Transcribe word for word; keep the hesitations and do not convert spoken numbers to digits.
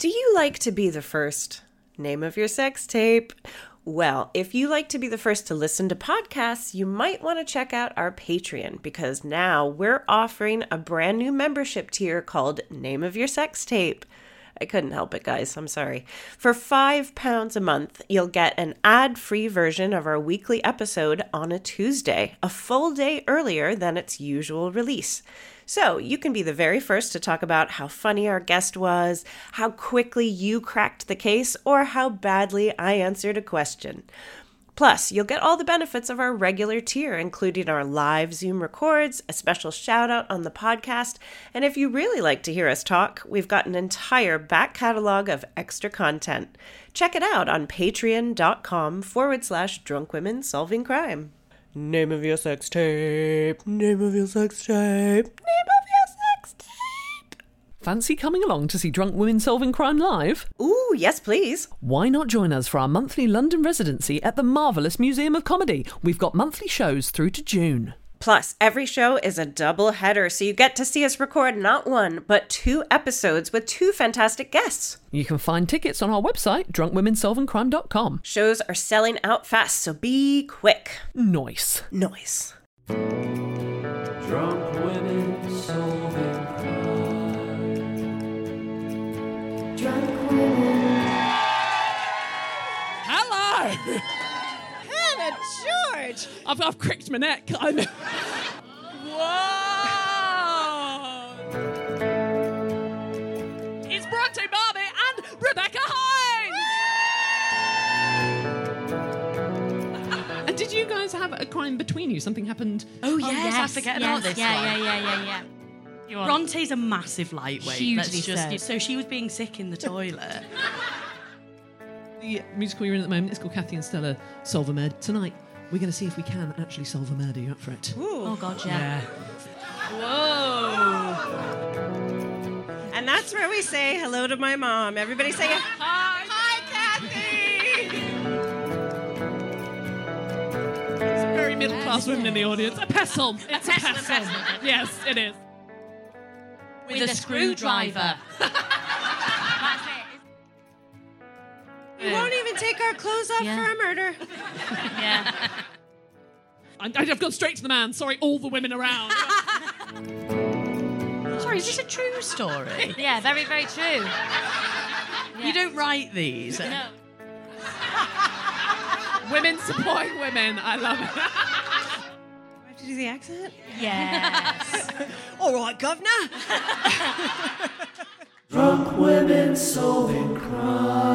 Do you like to be the first? Name of your sex tape. Well, if you like to be the first to listen to podcasts, you might want to check out our Patreon, because now we're offering a brand new membership tier called Name of Your Sex Tape. I couldn't help it, guys. I'm sorry. For five pounds a month, you'll get an ad-free version of our weekly episode on a Tuesday, a full day earlier than its usual release. So you can be the very first to talk about how funny our guest was, how quickly you cracked the case, or how badly I answered a question. Plus, you'll get all the benefits of our regular tier, including our live Zoom records, a special shout out on the podcast, and if you really like to hear us talk, we've got an entire back catalog of extra content. Check it out on patreon.com forward slash drunk women solving crime. Name of your sex tape, name of your sex tape, name of your sex tape. Fancy coming along to see Drunk Women Solving Crime live? Ooh, yes please. Why not join us for our monthly London residency at the Marvellous Museum of Comedy? We've got monthly shows through to June. Plus, every show is a double header, so you get to see us record not one, but two episodes with two fantastic guests. You can find tickets on our website, drunk women solving crime dot com. Shows are selling out fast, so be quick. Nice. Nice. Drunk women solving crime. Drunk women. Hello! Hannah George! I've, I've cricked my neck. I'm... Whoa! It's Bronte Barbie and Rebecca Hines! And did you guys have a crime between you? Something happened? Oh, yes, yes, I forget yes, about this yeah, one. Yeah, yeah, yeah, yeah, yeah. Bronte's a massive lightweight. Hugely Let's just, so. so she was being sick in the toilet. The musical you're in at the moment is called Kathy and Stella Solve a Murder. Tonight, we're going to see if we can actually solve a murder. You up for it? Ooh. Oh, God, yeah. Whoa! And that's where we say hello to my mom. Everybody say Hi! Hi, Kathy! Some very middle-class women in the audience. A pestle. It's a pestle. A pestle. Yes, it is. With, With a, a screwdriver. We won't even take our clothes off Yeah. for a murder. Yeah. I, I've gone straight to the man. Sorry, all the women around. Sorry, is this a true story? Yeah, very, very true. You don't write these? No. Women supporting women. I love it. Do I have to do the accent? Yes. All right, governor. Drunk women solving crime.